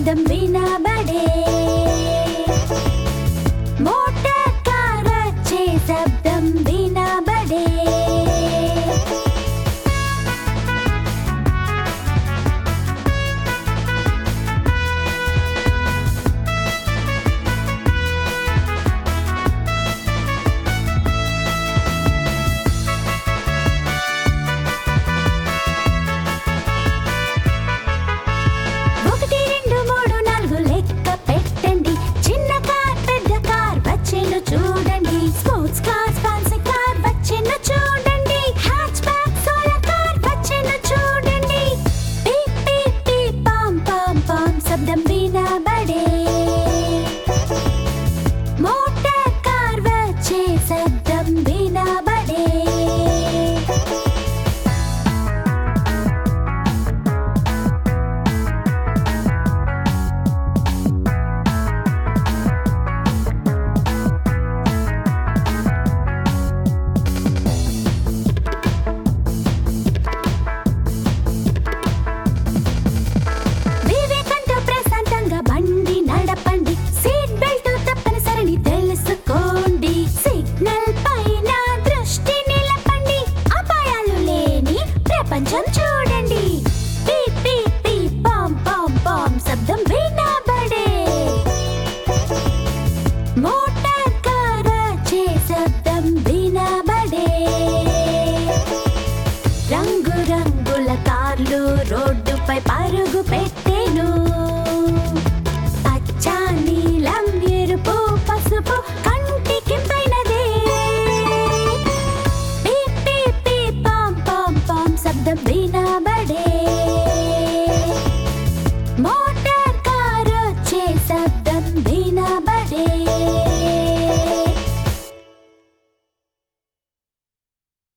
శబ్దం వినబడే motor car వచ్చే శబ్దం వినబడే చూడండి పీప్ పీప్ పీప్ పామ్ పామ్ పామ్ శబ్దం వినబడే మోటార్ కార్ వచ్చే శబ్దం వినబడే రంగు రంగుల కార్లు రోడ్డుపై పరుగు పెట్టెను పచ్చ నీలం ఎరుపు పసుపు కంటికి పైనదే పీప్ పీప్ పీప్ పామ్ పామ్ పామ్ శబ్దం